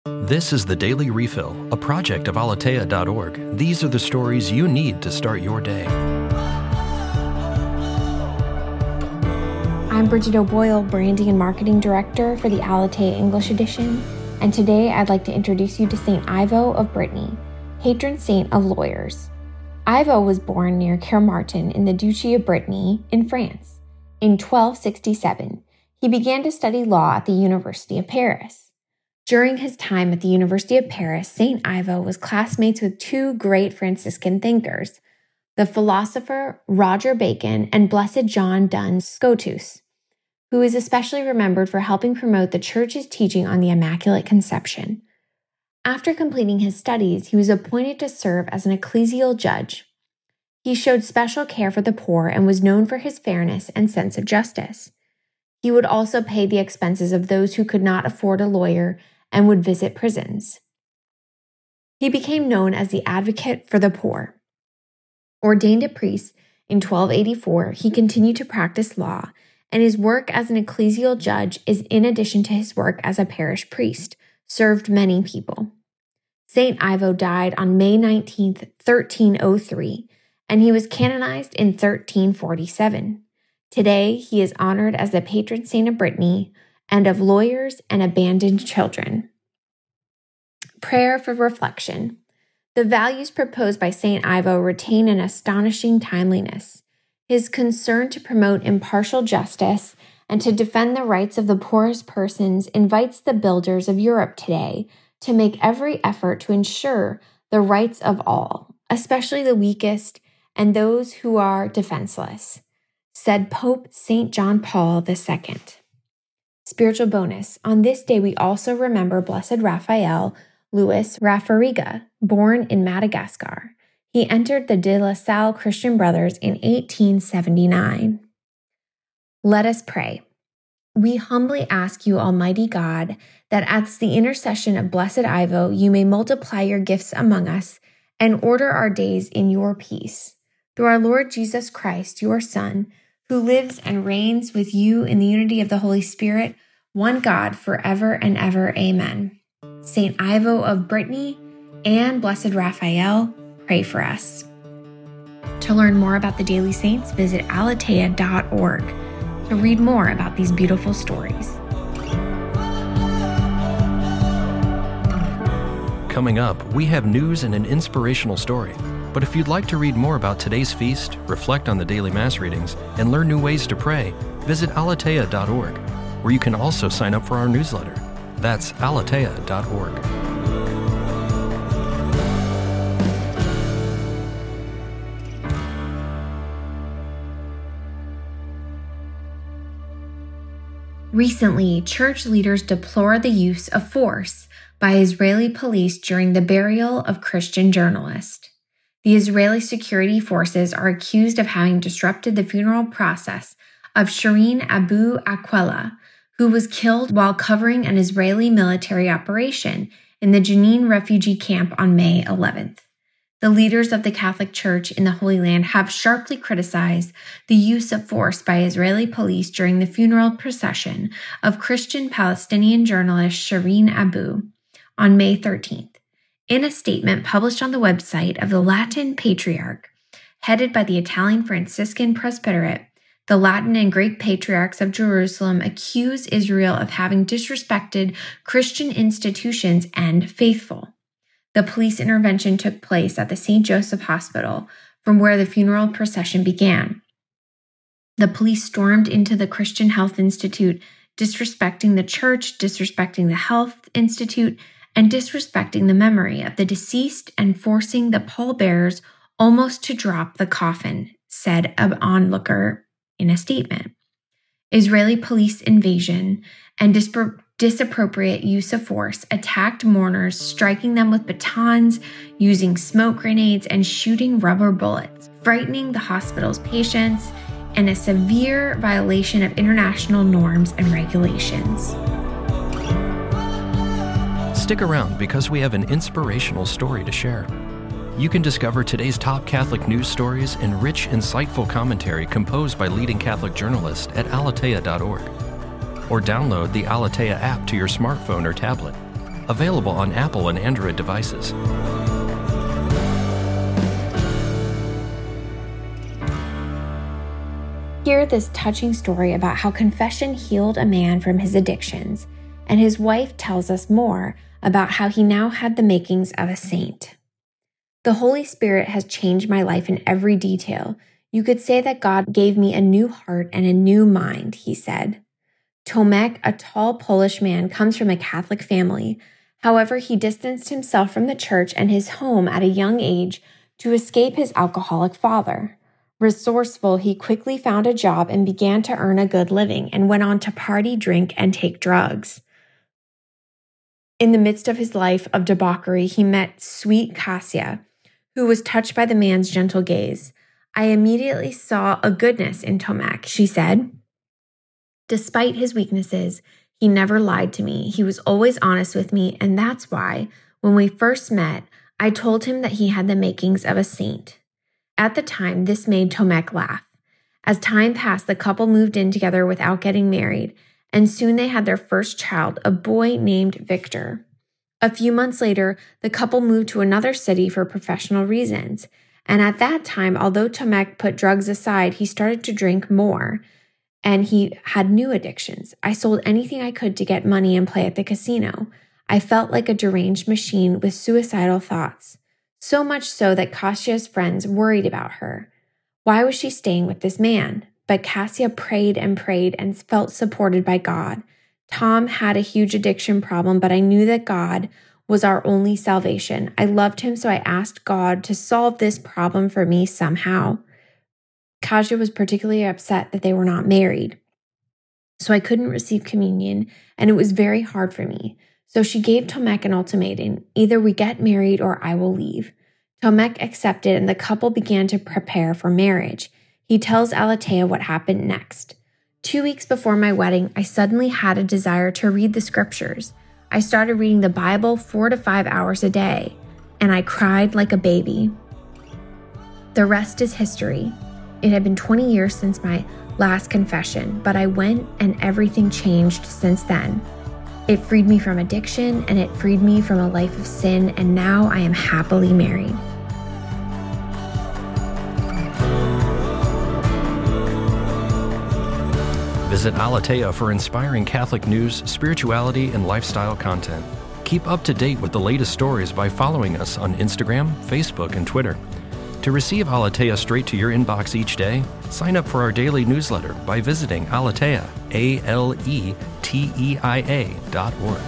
This is the Daily Refill, a project of Aleteia.org. These are the stories you need to start your day. I'm Bridget O'Boyle, Branding and Marketing Director for the Aleteia English Edition, and today I'd like to introduce you to St. Ivo of Brittany, patron saint of lawyers. Ivo was born near Kermartin in the Duchy of Brittany in France. In 1267, he began to study law at the University of Paris. During his time at the University of Paris, St. Ivo was classmates with two great Franciscan thinkers, the philosopher Roger Bacon and Blessed John Duns Scotus, who is especially remembered for helping promote the Church's teaching on the Immaculate Conception. After completing his studies, he was appointed to serve as an ecclesial judge. He showed special care for the poor and was known for his fairness and sense of justice. He would also pay the expenses of those who could not afford a lawyer and would visit prisons. He became known as the advocate for the poor. Ordained a priest in 1284, he continued to practice law, and his work as an ecclesial judge is in addition to his work as a parish priest, served many people. St. Ivo died on May 19, 1303, and he was canonized in 1347. Today, he is honored as the patron saint of Brittany and of lawyers and abandoned children. Prayer for reflection. The values proposed by St. Ivo retain an astonishing timeliness. His concern to promote impartial justice and to defend the rights of the poorest persons invites the builders of Europe today to make every effort to ensure the rights of all, especially the weakest and those who are defenseless, said Pope St. John Paul II. Spiritual bonus. On this day, we also remember Blessed Raphael Louis Rafariga, born in Madagascar. He entered the De La Salle Christian Brothers in 1879. Let us pray. We humbly ask you, Almighty God, that at the intercession of Blessed Ivo, you may multiply your gifts among us and order our days in your peace. Through our Lord Jesus Christ, your Son, who lives and reigns with you in the unity of the Holy Spirit, one God, forever and ever. Amen. St. Ivo of Brittany and Blessed Raphael, pray for us. To learn more about the Daily Saints, visit Aleteia.org to read more about these beautiful stories. Coming up, we have news and an inspirational story. But if you'd like to read more about today's feast, reflect on the daily Mass readings, and learn new ways to pray, visit Aleteia.org, where you can also sign up for our newsletter. That's Aleteia.org. Recently, church leaders deplore the use of force by Israeli police during the burial of Christian journalists. The Israeli security forces are accused of having disrupted the funeral process of Shireen Abu Akleh, who was killed while covering an Israeli military operation in the Jenin refugee camp on May 11th. The leaders of the Catholic Church in the Holy Land have sharply criticized the use of force by Israeli police during the funeral procession of Christian Palestinian journalist Shireen Abu on May 13th. In a statement published on the website of the Latin Patriarch, headed by the Italian Franciscan Presbyterate, the Latin and Greek Patriarchs of Jerusalem accuse Israel of having disrespected Christian institutions and faithful. The police intervention took place at the St. Joseph Hospital, from where the funeral procession began. The police stormed into the Christian Health Institute, disrespecting the church, disrespecting the Health Institute, and disrespecting the memory of the deceased and forcing the pallbearers almost to drop the coffin, said an onlooker in a statement. Israeli police invasion and disappropriate use of force attacked mourners, striking them with batons, using smoke grenades, and shooting rubber bullets, frightening the hospital's patients, and a severe violation of international norms and regulations. Stick around because we have an inspirational story to share. You can discover today's top Catholic news stories and rich, insightful commentary composed by leading Catholic journalists at Aleteia.org. Or download the Aleteia app to your smartphone or tablet. available on Apple and Android devices. Hear this touching story about how confession healed a man from his addictions, and his wife tells us more about how he now had the makings of a saint. The Holy Spirit has changed my life in every detail. You could say that God gave me a new heart and a new mind, he said. Tomek, a tall Polish man, comes from a Catholic family. However, he distanced himself from the church and his home at a young age to escape his alcoholic father. Resourceful, he quickly found a job and began to earn a good living and went on to party, drink, and take drugs. In the midst of his life of debauchery, he met sweet Kasia, who was touched by the man's gentle gaze. I immediately saw a goodness in Tomek, she said. Despite his weaknesses, he never lied to me. He was always honest with me, and that's why, when we first met, I told him that he had the makings of a saint. At the time, this made Tomek laugh. As time passed, the couple moved in together without getting married, and soon they had their first child, a boy named Victor. A few months later, the couple moved to another city for professional reasons, and at that time, although Tomek put drugs aside, he started to drink more, and he had new addictions. I sold anything I could to get money and play at the casino. I felt like a deranged machine with suicidal thoughts. So much so that Kasia's friends worried about her. Why was she staying with this man? But Kasia prayed and felt supported by God. Tom had a huge addiction problem, but I knew that God was our only salvation. I loved him, so I asked God to solve this problem for me somehow. Kasia was particularly upset that they were not married, so I couldn't receive communion, and it was very hard for me. So she gave Tomek an ultimatum: either we get married or I will leave. Tomek accepted, and the couple began to prepare for marriage. He tells Aletea what happened next. 2 weeks before my wedding, I suddenly had a desire to read the scriptures. I started reading the Bible 4 to 5 hours a day, and I cried like a baby. The rest is history. It had been 20 years since my last confession, but I went and everything changed since then. It freed me from addiction, and it freed me from a life of sin, and now I am happily married. Visit Aletea for inspiring Catholic news, spirituality, and lifestyle content. Keep up to date with the latest stories by following us on Instagram, Facebook, and Twitter. To receive Aletea straight to your inbox each day, sign up for our daily newsletter by visiting Aleteia, ALETEIA.org.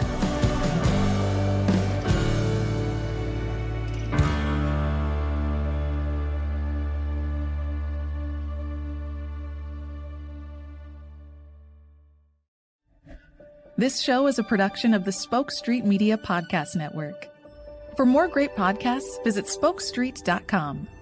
This show is a production of the Spoke Street Media Podcast Network. For more great podcasts, visit spokestreet.com.